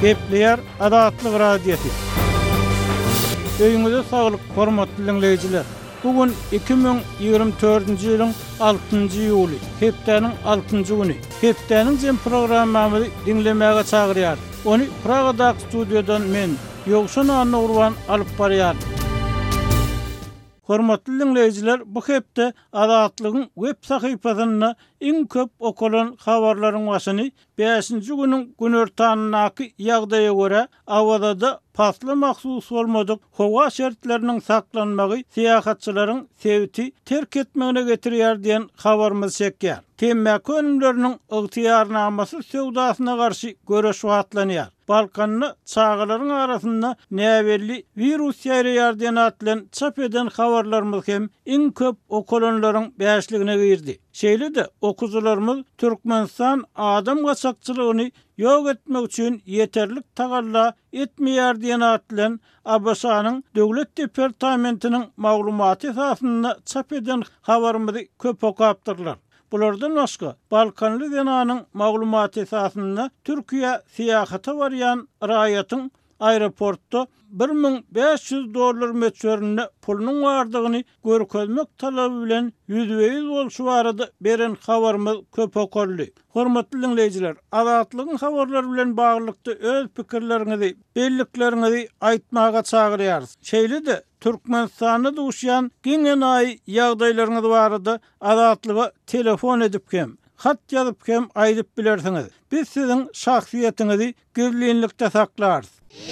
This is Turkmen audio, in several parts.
Kepleyer Adatlyk radiosu. Öýüňize saglyk, hormatly dinleýijiler. Bugün 2024-nji ýylyň 6-njy ýuly, hepdeniň 6-njy güni. Hepdeniň jem programmamy dinlemäge çagyrýar. Onu Praga'da studiodan men Ýogşan Anurwan alyp barýar. Hormatly dinleýijiler, bu hepde Adatlygyň web sahypasyna iň köp okulan habarlaryň başyny 5-nji günüň günortanynaky ýagdaýa görä awada pasly mahsus bolmadyk howa şertleriniň saklanmagy seýahatçylaryň sevti terk etmegine getirýär diýen habarymyz çekýär. Temmäki önümleriniň ygtyýarnamasy sowdasyna garşy göreş wagtlanýar. Balkanny çağalaryň arasynda näwelli virus ýaýraýar diýen atlan çap eden habarlarymyz hem iň köp okulanlaryň bäşligine girdi. Şeýle-de okuwçylarymyz Türkmenistan adam gaçakçylygyny ýok etmek üçin ýeterlik tagalla etmeýär diýen atlan Abbasanyň Döwlet Departamentiniň maglumaty esasynda çap eden habarymyzy köp okapdyrlar. Bulardan başga Balkanly denanyň maglumaty esasynda Türkiýe seýahata barýan raýatyň aeroportda $1500 meçörüne pulunyň bardygyny görkezmek talaby bilen %100 bolşy barada beren habarymyz köp okuldy. Hormatly dinleýijiler, Adatlygyň habarlary bilen baglykda öz pikirleriňizi, belliklerinizi aýtmaga çagyrýarys. Şeýle-de Türkmenistana duşýan giňenaý ýagdaýlaryňyz barada Adatlyga telefon edip hem, hat ýazyp hem aýdyp bilersiňiz. Biz siziň şahsiýetinizi gizlinlikde saklarys.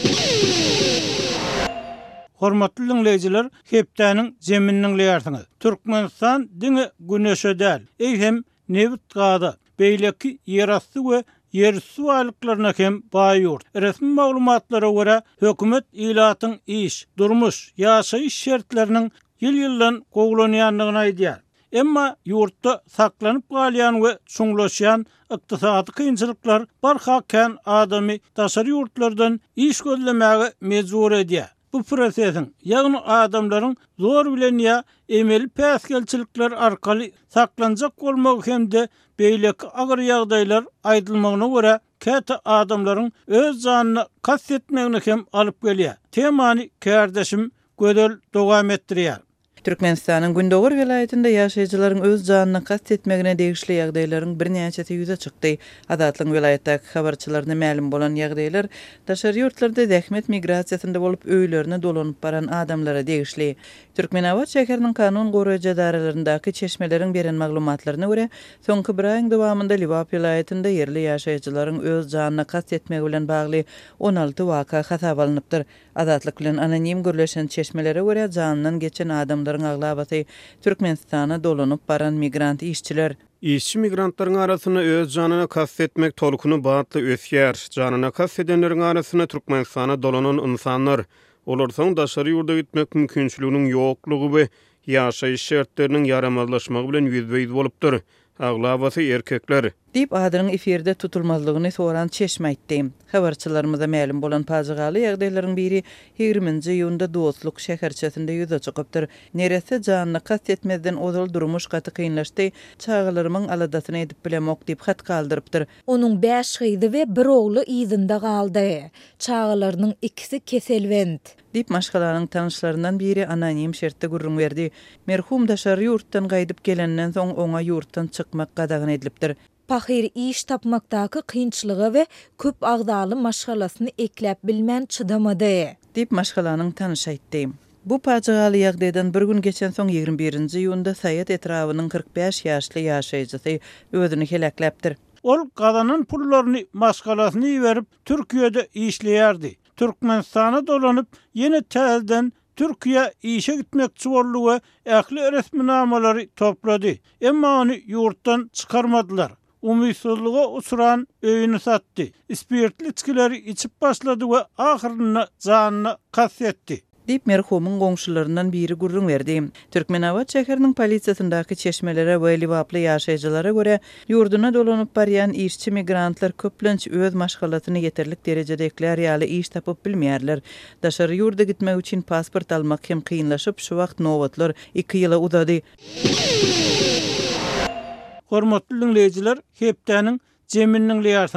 Hormatly dinleýijiler, hepdeniň jemini dinleýärsiňiz. Türkmenistan diňe güneşe däl, hem Nevit gada, beýleki ýerasty we yerüstü aýlyklaryna hem baýýur. Resmi maglumatlara görä hökümet ilatyň iş, durmuş, ýaşaýyş şertleriniň ýyl-ýyldan gowlanýanlygyny aýdýar. Emma ýurtda saklanyp galýan we çuňlaşýan ykdysady kynçylyklar barhaken adamy daşary ýurtlardan iş gözlemäge mejbur edýär. Bu prosesiň, ýagny adamlaryň zor bilen ýa emeli päsgelçilikler arkaly saklanjak bolmagy hemde beýleki agyr ýagdaýlar aýdylmagyna görä käte adamlaryň öz janyny kastetmegine hem alyp gelýär. Temany kärdeşim gödel dowam etdirýär. Türkmenistanyň Gündoğur vilayetinde ýaşaýjylaryň öz janyny kastetmegine degişli ýagdaýlaryň birnäçesi ýüze çykdy. Adatlyň vilayetdäki habarçylaryna ma'lum bolan ýagdaýlar daşary ýurtlarda zähmet migrasiýasynda bolup öýlerini dolanyp baran adamlara degişli. Türkmenawat şäheriniň kanun goraýjy daralaryndaky çeşmeleriň beren maglumatlaryna görä, soňky bir aýyň dowamında Liwap vilayetinde yerli ýaşaýjylaryň öz janyny kastetmegi bilen bagly 16 waka hasap alınıpdyr. Adatlyk bilen anonim gürleşen çeşmelere görä janynyň geçen adamlaryň aglabaty Türkmenistana dolanyp baran migrant işçiler. İşçi migrantlaryň arasyna öz janyny kastetmek tolkuny batly ösýär. Janyny kastedenleriň arasyna Türkmenistana dolanan insanlar, olar soň daşary ýurda gitmek mümkinçiliginiň ýoklugy we ýaşaýyş şertleriniň yaramazlaşmagy bilen ýüzbeýiz bolupdyr. Aglabasy erkekler. Dip adynyň eferde tutulmazlygyny soran çeşme aýtdy. Habarçylarymyza ma'lum bolan pazygaly ýagdaýlaryň biri 20-nji ýylda Dostluk şäherçesinde ýüze çykypdyr. Neresi janyny kastetmezden ozal durmuş gaty kynlaşdy, çağalaryň aladasyny edip bilemok diýip hat galdyrypdyr. Onuň 5 gyzy we bir ogly ýyzynda galdy. Çağalarynyň ikisi keselwend. Dip maşgalaryň tanışlaryndan biri anonim şertde gurrun berdi. Merhum daşary ýurtdan gaýdyp gelenden soň oňa ýurtdan çykmak gadagyny edilipdir. Pahir iş tapmakdaky kynçylygy we köp agdaly maşgalasyny ekläp bilmän çydamady. Dip maşgalanyň tanış aýtdy. Bu paçaly ýagdaýdan bir gün geçen soň 21-nji ýylda Saýat etrawynyň 45 ýaşly ýaşaýjysy özüni helakläpdir. Ol gadanyn pullaryny maşgalasyny berip Türkiýede işleýärdi. Türkmenistana dolanyp ýene täzeden Türkiýe işe gitmekçi boldy we ähli resminamary toplady. Emma ony ýurtdan çykarmadylar. Umytsuzlyga uçuran öýüni satdy. Spirtli içkileri içip başlady we ahyrynda janyny kastetdi. Dip merhumyň goňşularyndan biri gurrun berdi. Türkmenawat şäheriniň polisiýasyndaky çeşmelere we Liwaply ýaşaýjylara görä ýurduna dolanyp barýan işçi migrantlar köplenç öz maşgalatyny ýeterlik derejede ekler ýaly iş tapyp bilmeýärler. Daşary ýurda gitmek üçin pasport almak hem kynlaşyp şu wagt nowatlar 2 ýyla uzady. Hormatly dinleýijiler, hepdeniň jemini dinleýärsiňiz.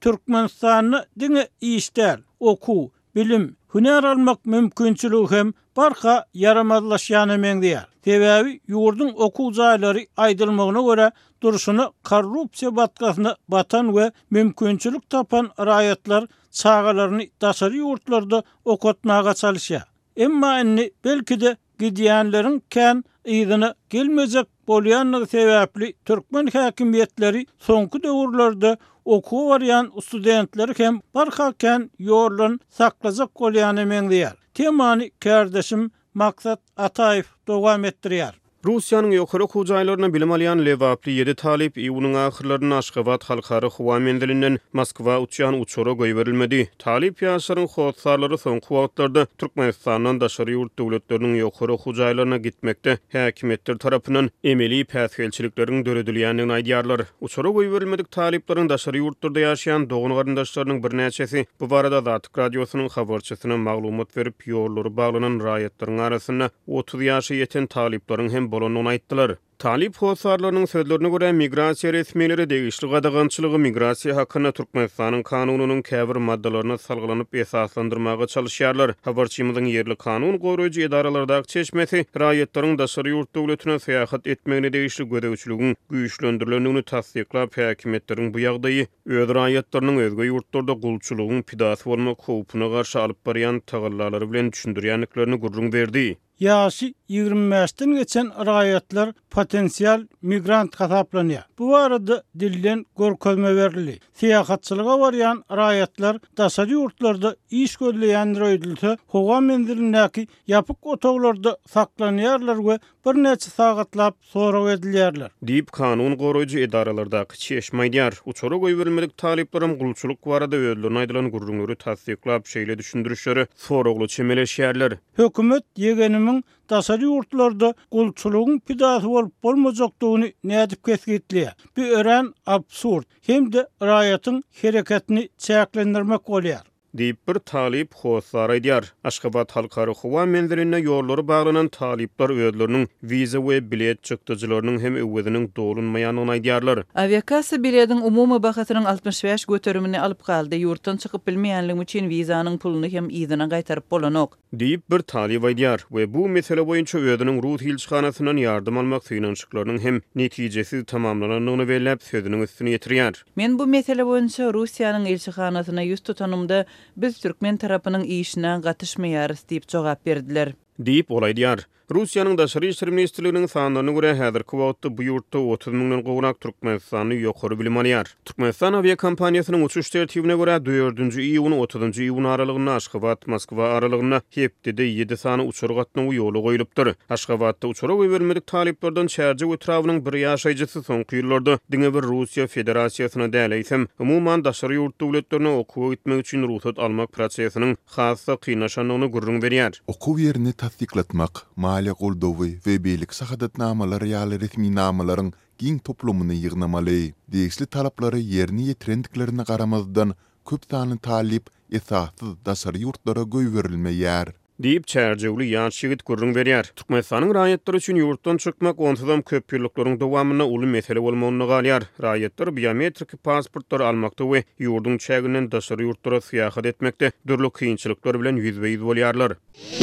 Türkmenistan'ı diňe işler, oku, bilim, hüner almak mümkünçülüğü hem barka yaramazlaşýany meňdiýär. Sebäbi ýurdun okul jaýlary aýdylmagyna görä durşuny korrupsiýa batgasyna batan we mümkünçülük tapan raýatlar çağalaryny daşary ýurtlarda okutmaga çalyşýar. Emma inni belki de gidýänleriň kän ýygyny gelmejek bolýanlygy sebäpli türkmen häkimiýetleri soňky döwürlerde okuw barýan studentleri hem barkakän ýorlan saklajak bolýany meňdiýär. Temany kardeşim Maksat Ataýew dowam etdirýär. Russiýanyň ýokary okuw jaýlaryna bilim alýan lewaply 7 talip iýunyň ahyrlaryna Aşgabat halkary howa mendelinden Moskwa uçýan uçura goýberilmedi. Talip ýaşlaryň howsarlary soňky wagtlarda Türkmenistandan daşary ýurt döwletleriniň ýokary okuw jaýlaryna gitmekde häkimetler tarapyndan emeli päsgelçilikleriň döredilýändigini aýdýarlar. Uçura goýberilmedik taliplaryň daşary ýurtlarda ýaşaýan dogun garyndaşlarynyň birnäçesi bu barada Zatyk radiosynyň habarçysyna maglumat berip ýollary baglanan raýatlaryň arasynda 30 ýaşa ýeten taliplaryň hem bolanyny aýtdylar. Talip howsarlarynyň sözlerine görä migrasiýa resmiýetleri degişli gadagançylygy migrasiýa hakyna Türkmenistanyň kanunynyň käbir maddalaryna salgylanyp esaslandyrmaga çalyşýarlar. Habarçymyzyň yerli kanun goýrujy edaralardaky çeşmesi raýatlaryň daşary ýurt döwletine seýahat etmegine degişli gödäwçiligiň güýçlendirilýändigini tasdiklap häkimetleriň bu ýagdaýy öz raýatlarynyň özge ýurtlarda gulçylygyň pidasy bolmak howpuna garşy alyp barýan tagallalary bilen düşündirýänliklerini gurrun berdi. Ýaşy 25-den geçen raýatlar potensial migrant hasaplanýar. Bu arada dilden görkezme berildi. Seýahatçylyga barýan raýatlar daşary ýurtlarda iş gözleýänler öýdülse, howa mendilindäki ýapyk otoglarda saklanýarlar we bir neçe sagatlap sorag edilýärler. Diýip kanun goýrujy edaralardaky çeşme aýdýar. Uçura goýberilmedik taliplerim gulçuluk barada öýdülen aýdylan gurrunlary tasdiklap şeýle düşündirişleri soragly çemeleşýärler. Hökümet ýegenimiň daşary ýurtlarda gulçulugyň pidasy bolup bolmajakdygyny nädip kesgitleýär. Bu ören absurd hem-de raýatyň hereketini çäklendirmek bolýar. Diýip bir talip howsar aýdýar. Aşgabat halkary howa menderine ýollary baglanan talipler özleriniň wiza we bilet çykdyjylarynyň hem öwediniň dolunmaýanyny aýdýarlar. Aviakasiýa biletiň umumy bahatynyň 65 göterimini alyp galdy. Ýurtdan çykyp bilmeýänligi üçin wizanyň puluny hem ýygyna gaýtaryp bolanok. Diýip bir talip aýdýar we bu mesele boýunça özüniň ruh hilçhanasyndan ýardym almak synançyklarynyň hem netijesi tamamlanadygyny belläp sözüniň üstüne ýetirýär. Men bu mesele boýunça Russiýanyň elçihanasyna ýüz tutanymda biz Türkmen tarapynyň işine gatnaşmaýarys diýip jogap berdiler. Diýip olaýdýar. Russiýanyň daşary işler ministrliginiň sanaryna görä häzirki wagtda bu ýurtda 30 000-dan gowrak Türkmenistany ýokary bilim alýar. Türkmenistan aviakompaniýasynyň uçuş tertibine görä 4-nji iýun 30-njy iýun aralygyna Aşgabat Moskwa aralygyna hepdede 7 sany uçur gatnawy ýoly goýulypdyr. Aşgabatda uçura goýbermedik taliplerden çärji wetrawynyň bir ýaşaýjysy soňky ýyllarda diňe bir Russiýa Federasiýasyna däleýsem, umumyň daşary ýurt döwletlerine okuw gitmek üçin ruhsat almak prosesiniň hassa kynnaşanyny gurrun berýär. Okuw ýerini tasdiklatmak, maliýe goldawy we beýlik sahadatnamalary ýaly resmi namalaryň giň toplumyny ýygnamaly. Degişli talaplary ýerine ýetirendiklerini garamazdan köp sany talip esassız daşary ýurtlara goýberilmeýär. Diýip çärjewli ýaş ýigit gurrun berýär. Türkmenistanyň raýatlary üçin ýurtdan çykmak onsuzam köp ýyllaryň dowamyna uly mesele bolmagyny galýar. Raýatlar biometrik pasportlar almakda we ýurdun çäginden daşary ýurtlara seýahat etmekde dürli kynçylyklar bilen ýüzbeýiz bolýarlar.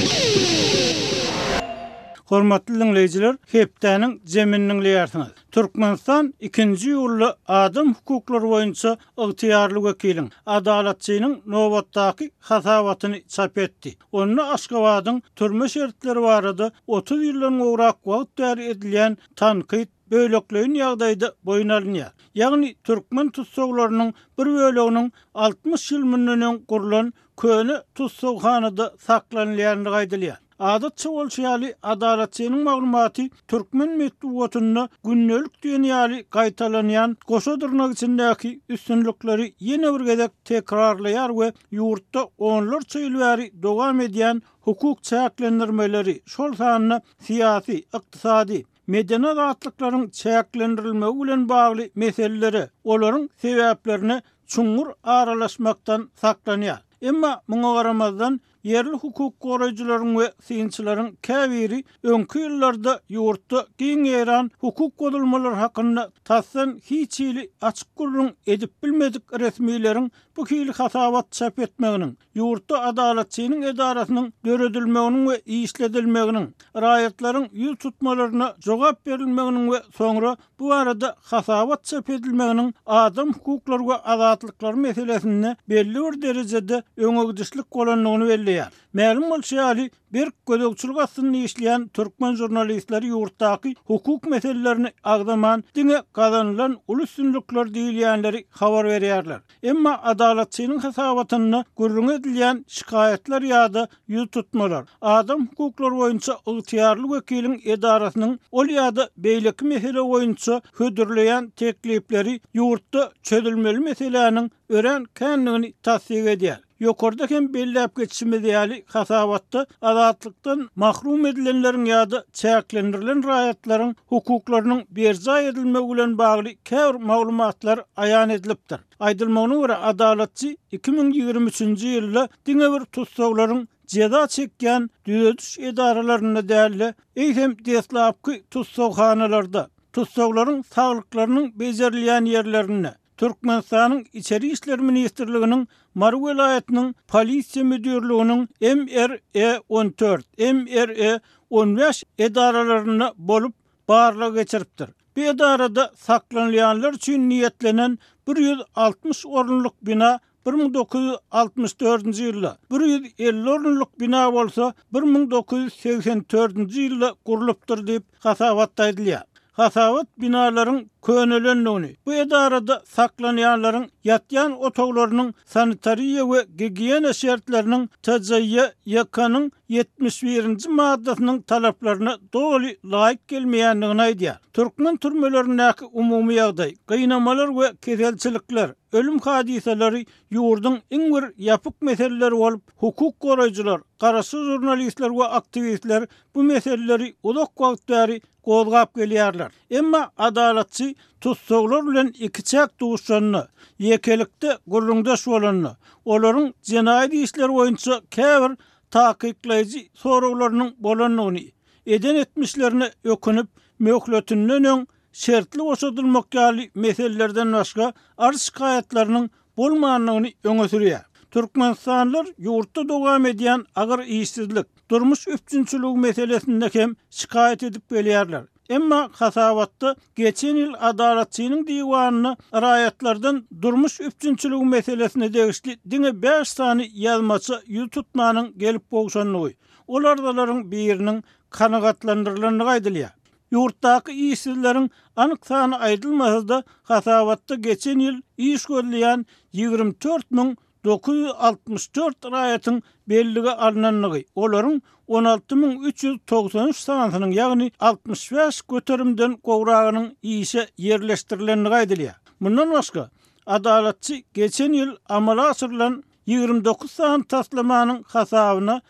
Hormatly dinleyijiler, hepdäniň jeminiň liýarsyňyz. Türkmenistan 2-nji ýylly adam hukuklary boýunça ygtyýarly wekiliň adalatçynyň nowatdaky hasabatyny çap etdi. Onu Aşgabatyň türme şertleri barada 30 ýyldan gowrak wagt däri edilýän tanqid böleklüğün ýagdaýda boyun alınýar. Ýagny türkmen tutsaglarynyň bir böleginiň 60 ýyl münden gurulan köne tutsaghanada saklanýanlygy aýdylýar. Adatça bolşýaly adalatçynyň maglumaty türkmen medeniýetinde günnelik dünýäli gaýtalanýan goşadyrnak içindäki üstünlikleri ýene bir gezek tekrarlaýar we ýurtda onlarça ýyl bäri dowam edýän hukuk çäklendirmeleri şol sanyna syýasy, ykdysady, medeni rahatlyklaryň çäklendirilmegi bilen bagly meseleleri, olaryň sebäplerini çuňur aralaşmakdan saklanýar. Emma muňa garamazdan yerli hukuk goraýjylaryň we synçylaryň käbiri öňkü ýyllarda ýurtda giň eran hukuk godulmalar hakynda tassan hiç ýyly açyk gurrun edip bilmedik resmiýlerin bu hili hasabat çap etmeginiň, ýurtda adaletçiligiň edarasynyň döredilmeginiň we işledilmeginiň, raýatlaryň ýüz tutmalaryna jogap berilmeginiň we soňra bu arada hasabat çap edilmeginiň adam hukuklary we azatlyklar meselesinde belli bir derejede öňegdişlik bolanlygyny belleýär. Ma'lum bolýarly, bir gödökçülük asyny işleýän türkmen jurnalistleri ýurtdaky hukuk meselelerini agdaman diňe gazanylan uly üstünlikler diýilýänleri habar berýärler. Emma adaletçiligiň hasabatyna gurrun edilýän şikayetler ýa-da ýüz tutmalar, adam hukuklary boýunça ygtyýarly wekiliň edarasynyň ol ýa-da beýleki mesele boýunça hödürleýän teklipleri ýurtda çözülmeli meseleleriň ören känligini tasdik edýär. Ýokarda hem belläp geçişimiz ýaly hasabatda azatlykdan mahrum edilenleriň ýa-da çäklendirilen raýatlaryň hukuklarynyň berja edilmegi bilen bagly käbir maglumatlar aýan edilipdir. Aýdylmagyna görä adaletçi 2023-nji ýylda diňe bir tutsaglaryň ceza çekýän düzediş edaralaryna däli eýsem deslapky tutsagxanalarda tutsaglaryň saglyklarynyň bejerilýän ýerlerine Türkmenistanyň İçeri İşler Ministrliginiň Mary welaýatynyň polisiýa müdürliginiň MRE-14, MRE-15 edaralaryna bolup barlyk geçiripdir. Bu edarada saklanýanlar üçin niýetlenen 160 orunluk bina 1964-nji ýylda, 150 orunluk bina bolsa 1984-nji ýylda gurulypdyr diýip hasabatda edilýär. Hasabat binalaryň könelenligini, bu edarada saklanýanlaryň ýatýan otoglarynyň sanitariýa we gigiena şertleriniň TCY-nyň 71-nji maddasynyň talaplaryna doly laýyk gelmeýändigini aýdýar. Türkmen türmelerindäki umumy ýagdaý, gynamalar we keselçilikler, ölüm hadiseleri ýurduň iň bir ýapyk meseleleri bolup, hukuk goraýjylar, garaşy jurnalistler we aktivistler bu meseleleri uzak wagt bäri gozgap gelýärler. Emma adaletçi tutsaglar bilen iki çak duşanyny, ýekelikde gurrundaş bolanyny, olaryň jenaýat işleri boýunça käbir takyklaýjy soraglarynyň bolanlygyny, eden etmişlerini ökünüp möhletininden öň şertli boşadylmak ýaly meselelerden başga arz şikaýetleriniň bolmanlygyny öňe sürýär. Türkmenistanlar ýurtda dowam edýän agyr işsizlik, durmuş üpçünçüligi meselesinde hem şikaýet edip gelýärler. Emma hasabatda geçen ýyl adaletçiligiň diwanyna raýatlardan durmuş üpçünçüligi meselesine degişli diňe 5 sany ýazmaça ýüz tutmanyň gelip bolşanlygy, olardalaryň biriniň kanagatlandyrylanyny aýdylýar. Ýurtdaky işsizleriň anyk sany aýdylmasa hasabatda geçen ýyl iş görýän 24.964 raýatyň belligi alınanlygy, olaryň 16.393 sanatynyň ýagny 65 göterimden gowragynyň işe ýerleşdirilenligi aýdylýar. Mundan başga adaletçi geçen ýyl amala asyrylan 29 san taslamanyň hasabyna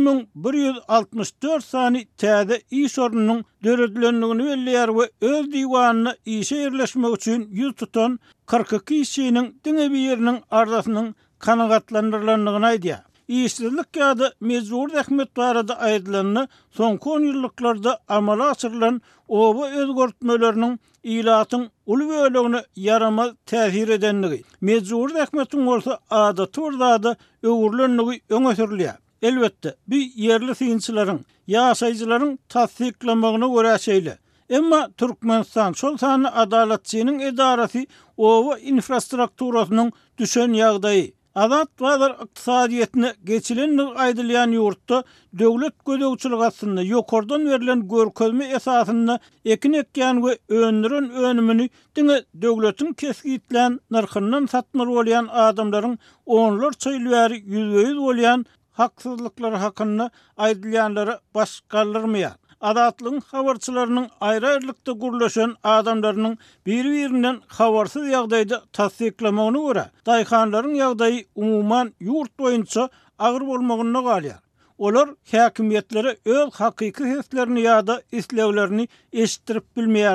1164 sany täze iş orunynyň döredilenligini belleýär we öz diwanyna işe ýerleşmek üçin ýüz tutan 42 işçiniň diňe bir ýeriniň arzasynyň kanagatlandyrylanyny aýdýar. İşsizlik ýa-da mejbur rahmet barada aýdylanyny soňky 10 ýyllarda amala asyrylan oba özgörtmeleriniň ilatyň uly bölegine yaramaz täsir edenligi, mejbur rahmetiň bolsa adaty da öwürlenligi öňe sürilýär. Elbette, bir yerli synçylaryň, ýaşaýjylaryň tasdiklamagyna görä şeýle. Emma Türkmenistan şol sany adaletçiligiň edarasy oba infrastrukturasynyň düşen ýagdaýy, azat bazar ykdysadyetine geçilenligi aýdylýan ýurtda döwlet gödökçüligi aslynda ýokardan berilen görkezme esasyna ekin ekýän we önüren önümini diňe döwletiň kesgitlen narhyndan satmaly bolýan adamlaryň onlar çaýlary ýüzbeýüz bolýan haksızlıkları hakkında aýdylýanlary baş kaldyrmaýar. Adatlygyň habarçylarynyň aýry-aýrylykda gurlaşan adamlarynyň bir-birinden habarsyz ýagdaýda tasdiklamagyna görä, daýhanlaryň ýagdaýy umumyň ýurt boýunça agyr bolmagyna galýar. Olar häkimiýetlere öz hakyky heslerini ýa-da isleglerini eşitdirip bilmeýärler.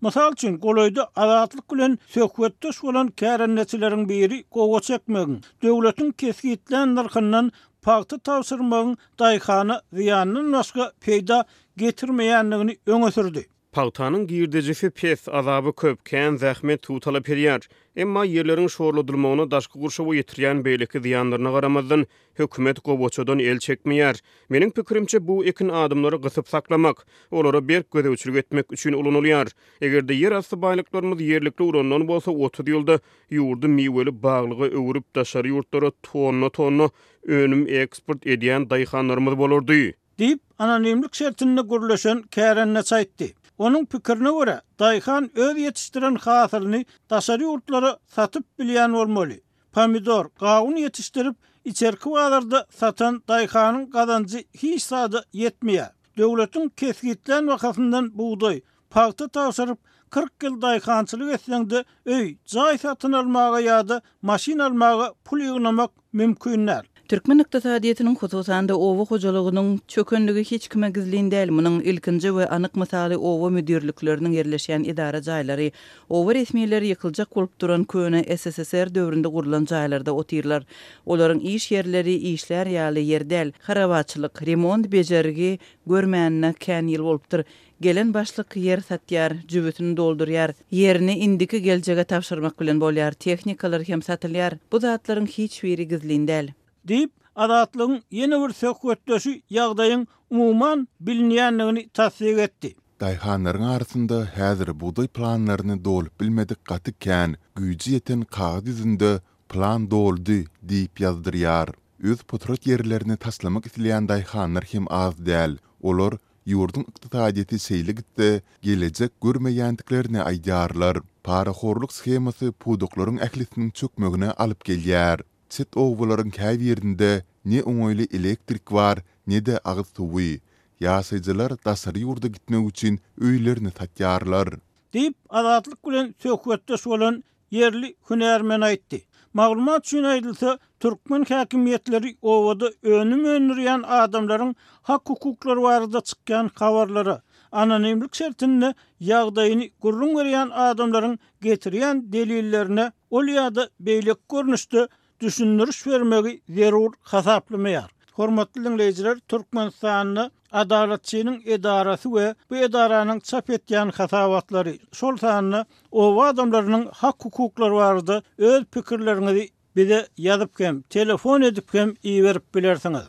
Mysal üçin goloyda adatlyk bilen söhbetdeş bolan kärenneçileriň biri gowa çekmegin, döwletiň kesgitlen narkyndan paýta tawsyrmagyň daýhany ziýanyny başga peýda getirmeýänligini öňe sürdi. Paýtanyň girdejisi pes, azabı köp, kän zähmet tutala perýär. Emma ýerleriň şorladylmagyna daşky gurşawy ýetirýän beýleki ziýanlaryna garamazdan hökümet gowaçadan el çekmeýär. Meniň pikirimçe bu ekin adımlary gysyp saklamak, olara berk gödäwçilik etmek üçin ulanylýar. Egerde ýer asty baýlyklarymyz ýerlikli urandan bolsa 30 ýylda ýurdy miweli baglygy öwürüp daşary ýurtlara tonna önüm eksport edýän daýhanlarymyz bolardy. Dip anonimlik şertinde gurlaşan kärenneç aýtdy. Onun pikirine göre daýhan öz yetiştiren hasylyny daşary ýurtlara satyp bilýän bolmaly. Pomidor, gawun yetiştirip içerki bazarda satan daýhanyň gazancy hiç sada yetmeýär. Döwletiň kesgitlen wakasyndan buğday, paýta tawşyryp 40 ýyl daýhançylyk etseňde öý, jaý satyn almaga ýa-da maşina almaga pul ýygnamak mümkinler. Türkmen iqtisadiýetiniň hususanda owa hojalygynyň çökenligi hiç kime gizlin däl. Munyň ilkinji we anyk misaly owa müdirlikleriniň yerleşýän idara jaýlary, owa resmiýetleri ýykyljak bolup duran köne SSSR döwründe gurulan jaýlarda otyrlar. Olaryň iş yerleri işler ýaly ýerdäl, harabaçylyk, remont bejerigi görmänine kän ýyl bolupdyr. Gelen başlyk yer satýar, jübütini doldurýar, ýerini indiki geljege tapşyrmak bilen bolýar, tehnikalar hem satylýar. Bu zatlaryň hiç biri gizlin däl. Dip adatlygyň ýene bir söhbetdeşi ýagdaýyň umuman bilinýänligini tasdik etdi. Daýhanlaryň arasynda häzir buğday planlaryny dolup bilmedik gaty kän, güýji ýeten kagaz ýüzünde plan doldy diýip ýazdyrýar. Öz potrat ýerlerini taslamak isleýän daýhanlar hem az däl. Olar ýurdun iqtisadiýeti seýle gitdi, gelecek görmeýändiklerini aýdarlar. Paraxorluk skemasy puduklaryň ählisiniň çökmegine alyp gelýär. Çet owlaryň käy ýerinde ne oňoýly elektrik bar, ne de agyz suwy. Ýaşaýjylar daşary ýurda gitmek üçin öýlerini satýarlar. Dip adatlyk bilen söhbetdeş bolan yerli hünärmen aýtdy. Maglumat üçin aýdylsa, Türkmen häkimiýetleri owada önüm önürýän adamlaryň hak hukuklary barada çykýan habarlary, anonimlik şertinde ýagdaýyny gurrun berýän adamlaryň getirýän delillerine ol ýa-da beýlek görnüşde düşündürüş vermegi zerur hasaplamaýar. Hormatly dinleýijiler, Türkmenistanyň adaletçiliğinin edarası ve bu edaranyň çap etýän hasabatlary, şol sanyny owa adamlarynyň hak hukuklary barada öz pikirlerini bize ýazyp hem telefon edip hem iýerip bilersiňiz.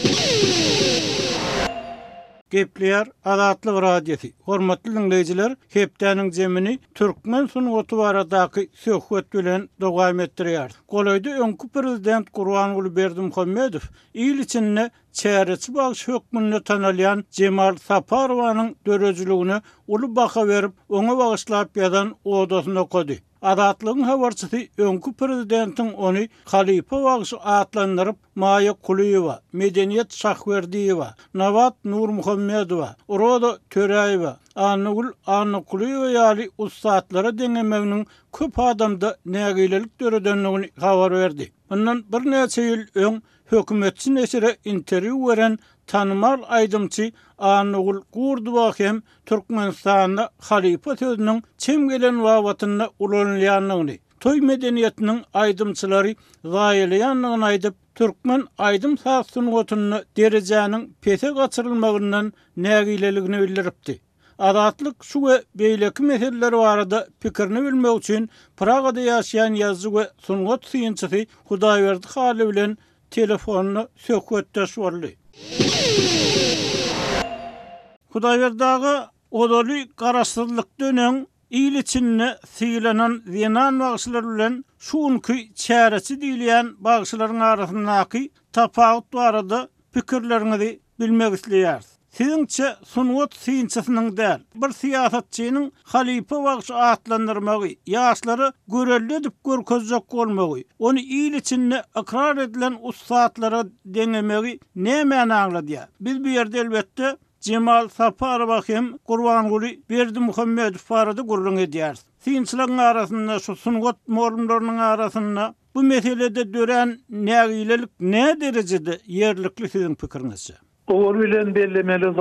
Gepler Adatlyk radiosu. Hormatly dinleýijiler, hepdeniň jemini Türkmen sunugaty baradaky söhbet bilen dowam etdirýär. Golaýda öňkü prezident Gurbanuly Berdimuhammedow ýyl içinde çäreçi bagyş hökmünde tanalýan Cemal Saparowanyň dörejligine uly baha berip, oňa bagyşlap ýazan odasyny okady. Adatlygyň habarçysy öňkü prezidentiň ony Halipa bagyşy atlandyryp, Maýa Kuliýewa, Medeniýet Şahwerdiýewa, Nawat Nurmuhammedowa, Uroda Töräýewa, Anugul Kuliýewa ýaly ustadlara deňemeginiň köp adamda nägilelik döredenligini habar berdi. Ondan bir näçe ýyl öň hökümetçi nesire interwiu beren tanımal aydımçı Anugul Gurduwa hem Türkmenistanda Halipa sözünün çem gelen wawatyna ulanýanlygyny, toy medeniýetiniň aydımçylary zaýylýanlygyny aýdyp, Türkmen aydym sunugatyny derejäniň pese gaçyrylmagyndan nägileligini bildiripdi. Adatlyk şu we beýleki meseleler barada pikirini bilmek üçin Pragada ýaşaýan ýazgy we sunugat syýançysy Hudaýberdi Haly bilen telefonyny söhbetdeş boldy. Hudaýberdagy odaly garaşsyzlyk dönen ýyl içinde syýlanan ziýan bagyşlar bilen şuňky çäreçi diýilýän bagyşlaryň arasyndaky tapawut barada pikirlerinizi bilmek isleýär. Siziňçe sunugat syýançysynyň däl, bir siýasatçynyň Halipa bagyşy atlandyrmagy, ýaşlary görelli edip görkezjek bolmagy, ony ýyl içinde ikrar edilen ustadlara deňemegi näme aňladýar? Biz bu ýerde elbetde Cemal Saparow hem Gurbanuly Berdimuhammedow barada gurrun edýär. Syýançylaryň arasynda şu sunugat morumlarynyň arasynda bu meselede dören nägilelik ne derejede ýerlikli siziň pikirinizçe? Owul bilen bellemeli zat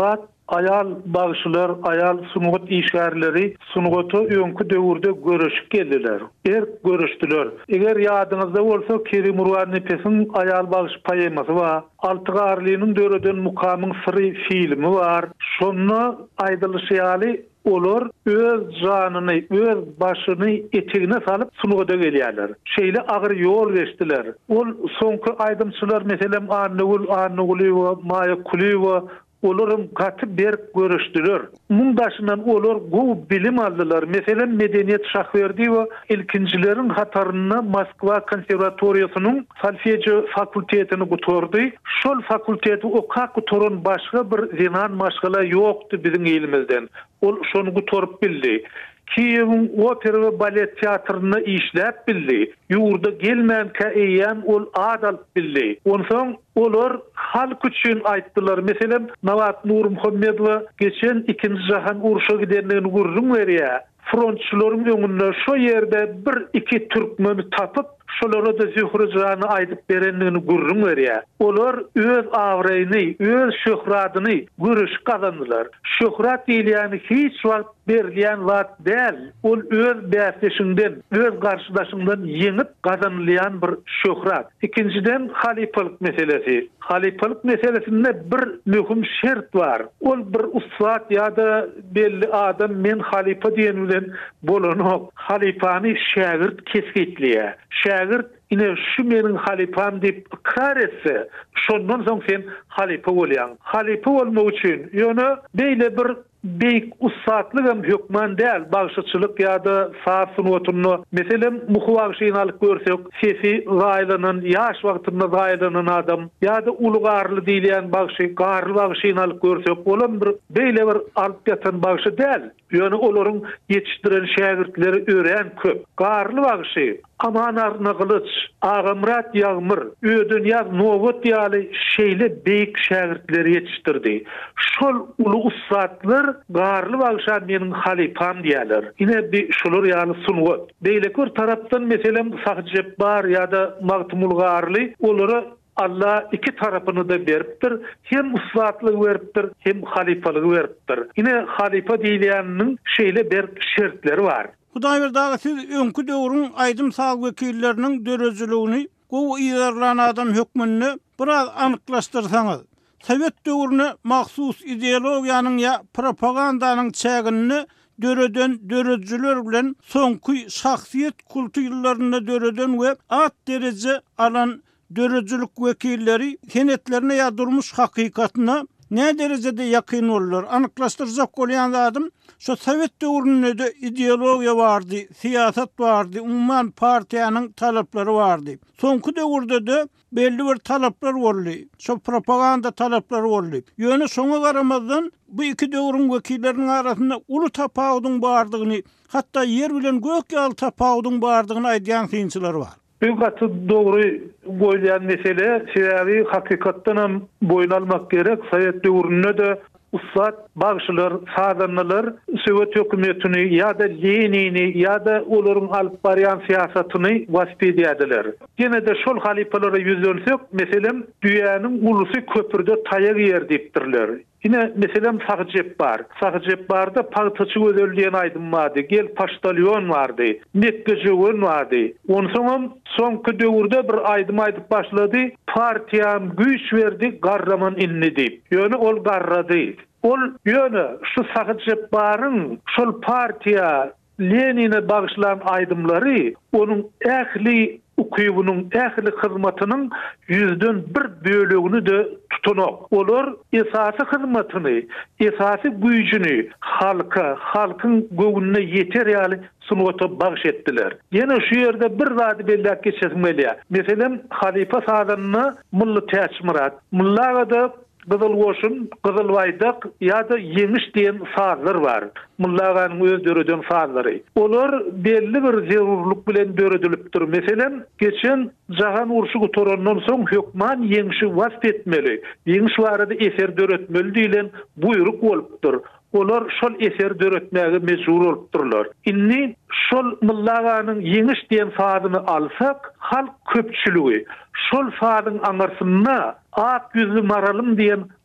ayal bagşylar, ayal sunugat işgärleri sunugaty öňkü döwürde görüşip geldiler. Görüşdiler. Eger ýadyňyzda bolsa Kerim Urwan Nepesiň ayal bagşy poemasy bar. Altygarlynyň döreden mukamyň syry filmi bar. Şonu aýdylşýaly olar öz janyny, öz başyny etegine salyp sunugada gelýärler. Şeýle agyr ýol geçdiler. Ol soňky aýdymçylar meselem Arnugul we Maya Kuliwa olaryň gaty berk görüşdiler. Mundaşyndan olar gowy bilim aldylar. Meselem Medeniýet Şahberdi we ilkinjileriň hataryna Moskwa konservatoriýasynyň solfejo fakultetini gutordy. Şol fakulteti okak gutoran başga bir zenan maşgala ýokdy biziň elimizden. Ol şonu gutorup bildi. Kiýewiň opera we balet teatryny işläp bildi. Ýurda gelmän käýýän ol adal bildi. Onsoň olar halk üçin aýtdylar. Meselem Nawat Nur Muhammedow geçen 2-nji jahan uruşa gidenligini gurrun berýär. Frontçylaryň öňünde şo ýerde 1-2 türkmeni tapyp şolara da zührüjany aýdyp berenligini gurrun berýär. Olar öz awraýyny, öz şöhratyny görüş kazandylar. Şöhrat diýilýäni hiç wagt berilýän wagt däl. Ol öz bäsleşinden, öz garşydaşyndan ýeňip kazanylýan bir şöhrat. Ikinciden halipalyk meselesi. Halipalyk meselesinde bir möhüm şert bar. Ol bir ustad ýa-da belli adam men halipa diýen bilen bolanok. Halipany şagirt kesgitliýär. Şagirt ine şu meniň halipam diýip ikrar etse, şondan soň sen halipa bolýan. Halipa bolmak üçin ýöne beýle bir beýik ustadlyk hem hökman däl, bagşyçylyk ýa-da saat sunuwatyny meselem muhawagşyny alyp görsek, sesi gaýlanan, ýaş wagtynda gaýlanan adam ýa-da ulugarly diýilýän bagşy, garly bagşyny alyp görsek, bolan bir beýle bir alyp ýatan bagşy däl. Ýöne olaryň ýetişdiren şägirtleri ören köp. Garly bagşy Aman Arna Kılıç, Ağamrat Yağmur, Ödün Yağ Novot ýaly şeýle beýik şägirtleri ýetişdirdi. Şol ulu ustadlar garly bagşan meniň halipam diýerler. Ine bir şolar ýaly sunugat. Beýle bir tarapdan meselem Sahjep bar ýa-da Magtumul Garly olara Allah iki tarapyny da beripdir. Hem ustadlyk beripdir, hem halipalyk beripdir. Ine halipa diýilýäniniň şeýle bir şertleri bar. Hudaýberdagy siz öňkü döwrüň aýdym sag wekilleriniň dörejligini, gowy ýerlanan adam hökmünni biraz anyklaşdyrsaňyz, Sowet döwrüne mahsus ideologiýanyň ýa propagandanyň çägini döreden dörejiler bilen soňky şahsiýet kultu ýyllaryna döreden we at derece alan dörejilik wekilleri senetlerine ýa durmuş hakykatyna ne derecede yakın olurlar? Anıklaştıracak bolýan adam, şu Sowet döwründe de ideologiya vardı, siyaset vardı, umman partiýanyň talaplary vardı. Soňky döwürde de belli bir talaplar boldy. Şu propaganda talapları boldy. Ýöne şoňa garamazdan bu iki döwrüň wekilleriniň arasynda uly tapawudyň bardygyny, hatda yer bilen gök ýaly tapawudyň bardygyny aýdýan synçylar bar. Bu gatı doğru goýulýan mesele, sebäbi hakykatdan hem boyun almak gerek. Sowet döwründe de ustad bagşylar, sadanlar Sowet hökümetini ýa-da Lenini ýa-da olaryň alyp barýan siýasatyny wasp edýärdiler. Gene de şol halipalara ýüzlensek, meselem düýäniň ulusy köpürde taýak ýer diýipdirler. Yine meselem Sahjep bar. Sahjep barda Pagtaçy gözeldiýen aýdym bardy. Gel Paştalyon bardy. Mekkejewen bardy. Onsoň soňky döwürde bir aýdym aýdyp başlady. Partiýam güýç berdi, garraman inni diýip. Ýöne ol garrady. Ol ýöne şu Sahjep baryň şol partiýa Lenine bagşlan aýdymlary onuň ähli ukybynyň ähli hyzmatynyň 100-den 1 bölegini de tutanok. Olar esasy hyzmatyny, esasy güýjüni halka, halkyň göwünde ýeter ýaly sunwata bagş etdiler. Ýene şu ýerde bir zady belläp geçirmeli. Meselem halifa sadanyny Mulla Täçmirat, Mullaga da Gyzyl Goşun, Gyzyl Baýdak ýa-da Ýeňiş diýen sazlar bar. Mullaganyň öz döreden sazlary. Olar belli bir zerurluk bilen döredilipdir. Meselem, geçen jahan uruşy gutorandan soň hökman Ýeňişi wasp etmeli. Ýeňiş barada eser döretmeli diýilen buyruk bolupdyr. Olar şol eser döretmäge mejbur bolupdyrlar. Inni şol Mullaganyň Ýeňiş diýen sazyny alsak, halk köpçüligi şol sazyň aňarsyna ak ýüzlü maralym diýen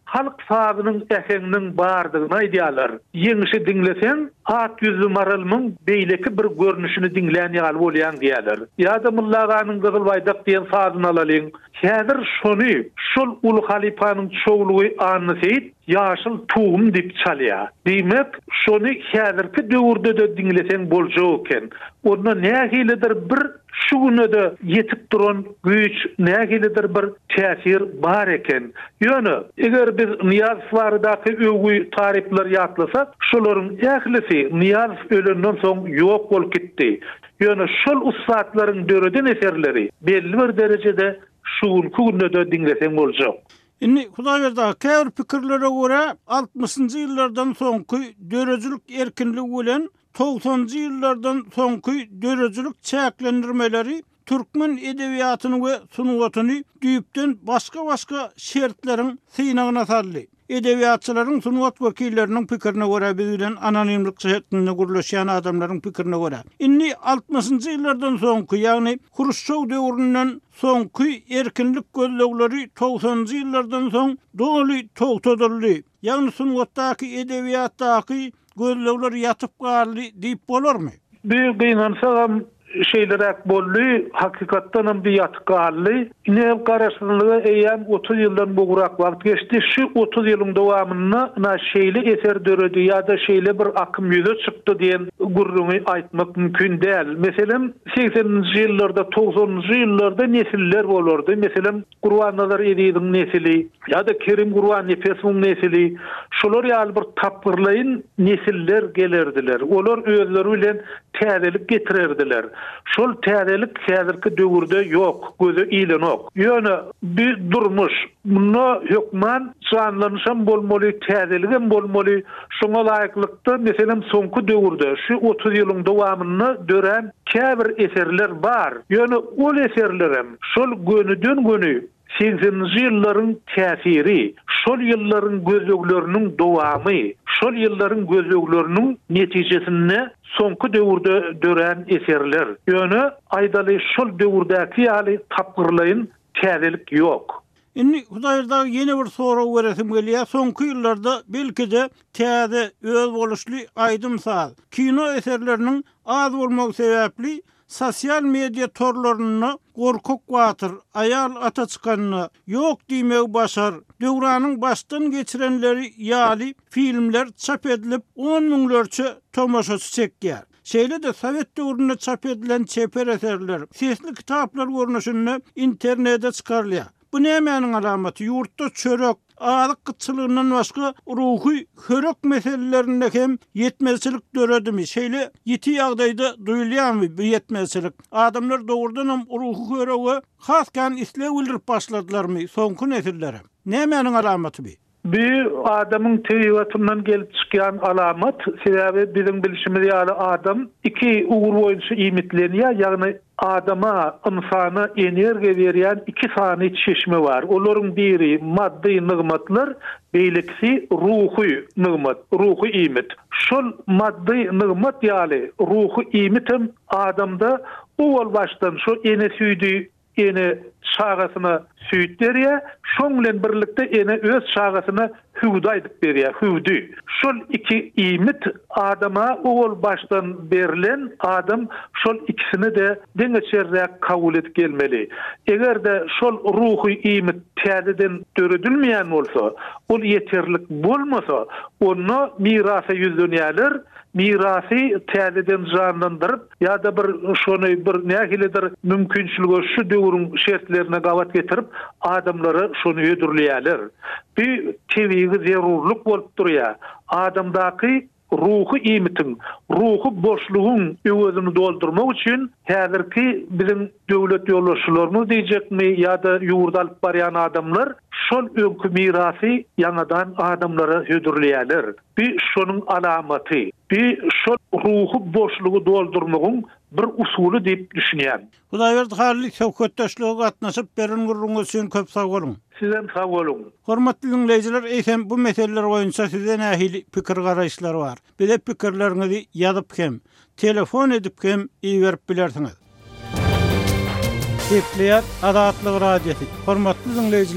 halk sazynyň äheňiniň bardygyna idealar. Ýeňişi dinlesen, at yüzlü maralmyň beýleki bir görnüşini dinlän ýaly bolýan diýerler. Ýa-da Mulla Aganyň Gyzylbaýdak diýen sazyny alalyň. Häzir şonu, şol ulu halifanyň çoğulugy anysy ýaşyl tuğum diýip çalýar. Diýmek, şonu häzirki döwürde de dinlesen boljak eken. Onda nähilidir bir şu günede yetip duran güç, nähilidir bir täsir bar eken. Ýöne, eger biz Niyazwarydaky öwgü tarifler ýatlasak, şolaryň ählisi Niyaz ölenden soň ýok bolup gitdi. Ýöne şol ustatlaryň döreden eserleri belli bir derejede şu günde dinlesen boljak. Inni Hudaýberdi käbir pikirlere görä 60-njy ýyllardan soňky dörejlik erkinligi bilen 90-njy ýyllardan soňky dörejlik çäklendirmeleri türkmen edebiýatyny we sunuwatyny düýpden başga şertleriň synagyna saldy. Edebiýatçylaryň sunuwat wekilleriniň pikirine görä bilen anonimlik şeklinde gürleşýän adamlaryň pikirine görä. Inni 60-njy ýyllardan soňky, ýagny Hruşçow döwründen soňky erkinlik gözlegleri 90-njy ýyllardan soň doly togtadyldy. Ýagny sunuwatdaky edebiýatdaky gözlegler ýatyp galdy diýip bolarmy? Bir gynansa şeylerek bolly, hakykatdan bir ýatgally. Ine garaşdyrlygy eýän 30 ýyldan bugrak wagt geçdi. Şu 30 ýylyň dowamyna şeýle eser döredi ýa-da şeýle bir akym ýüze çykdy diýen gurruny aýtmak mümkin däl. Meselem 80-nji ýyllarda, 90-njy ýyllarda nesiller bolardy. Meselem Gurban Nazar Ediýiň nesili ýa-da Kerim Gurban Nefesiň nesili, şolar ýaly bir tapgyrlaýyn nesiller gelerdiler. Olar özleri bilen täzelik getirerdiler. Şol täzelik häzirki döwürde ýok, göze ilenok. Ýöne bir durmuş, muny hökman canlanýan bolmaly, täzeligem bolmaly. Şoňa laýyklykda meselem soňky döwürde şu 30 ýylyň dowamyny dören käbir eserler bar. Ýöne ol eserlerem şol gönüden göni 80-nji ýyllaryň täsiri, şol ýyllaryň gözlegleriniň dowamy, şol ýyllaryň gözlegleriniň netijesinde soňky döwürde dören eserler. Ýöne aýdaly şol döwürdäki ýaly tapgyrlaýyn täzelik ýok. Inni Hudaýberdi ýene bir soraw beresim gelýär. Soňky ýyllarda belki-de täze öz boluşly aýdym saz. Kino eserleriniň az bolmagy sebäpli sosial media torlaryny gorkok watyr, aýal ata çykanyny ýok diýmek başar. Döwranyň başdan geçirenleri ýaly filmler çap edilip 10 miňlerçe tomaşaçy çekýär. Şeýle de Sowet döwründe çap edilen çeper eserler, sesli kitaplar görnüşinde internetde çykarylýar. Bu nämenin alamaty? Ýurtda çörek, alyk gyçylygynyň başga ruhy hörek meselelerinde hem ýetmezçilik döredimi? Şeýle ýeti ýagdaýda duýulýarmy bu ýetmezçilik? Adamlar dogrudan ruhy hörege haskan islew bildirip başladylarmy soňky nesillere? Nämenin alamaty bu? Bir adamın teýwatyndan gelip çykýan alamat, sebäbi bizim bilişimiz ýaly adam iki ugur boýunça iýmitlenýär, ýagny adama, insana energiýa berýän iki sany çeşme bar. Olaryň biri maddi nygmatlar, beýlekisi ruhy nygmat, ruhy iýmit. Şol maddi nygmat ýaly ruhy iýmitem adamda owal başdan şu ene süýdi, ene şagasyna süýt berýär, şoň bilen birlikde ene öz şagasyna hüwdi aýdyp berýär, hüwdi. Şol iki iýmit adama owal başdan berilen adam şol ikisini de deňeçerräk kabul edip gelmeli. Egerde şol ruhy iýmit täzeden döredilmeýän bolsa, ol ýeterlik bolmasa, onu mirasa ýüzlenýärler. Mirasy täzeden janlandyryp ýa-da bir şonu bir nähilidir mümkinçiligi şu döwrüň şertlerine gawat getirip adamlary şonu ýödürleýärler. Bir tebigi zerurluk bolup durýar. Adamdaky ruhy iýmitiň, ruhy boşlugyň özüni doldurmak üçin häzirki bizim döwlet ýolbaşçylarymyz diýjekmi ýa-da ýurda alyp barýan adamlar şol öňkü mirasy ýanadan adamlara ýödürleýärler. Bir şonuň alamaty, bir şol ruhy boşlugy doldurmagyň bir usuly diýip düşünýär. Hudaýberdi harly söhbetdeşlige gatnaşyp beren gurrunňyz üçin köp sag bolun. Sizem sag bolun. Hormatly dinleýijiler, eýsem bu meseleler boýunça sizden nähili pikir garaýşlar bar. Bile pikirleriňizi ýazyp hem, telefon edip hem iýerip bilersiňiz. Sepleýär Adatlyk radiosy. Hormatly dinleýijiler,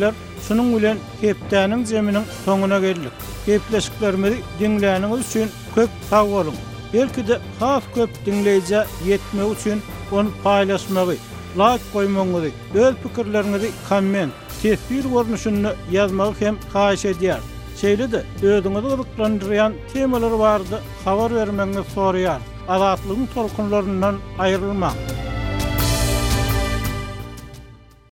Şunun bilen hepdäniň jeminiň soňuna geldik. Gepleşiklerimizi dinläniňiz üçin köp sag bolun. Belki de has köp dinleýije ýetmek üçin onu paýlaşmagy, like goýmaňyzy, öz pikirleriňizi komment, tesbir görnüşünde ýazmagy hem haýyş edýär. Şeýle de özüňizi gyzyklandyrýan temalar bardy, habar bermeňizi soraýar. Azatlygyň tolkunlaryndan aýrylmak.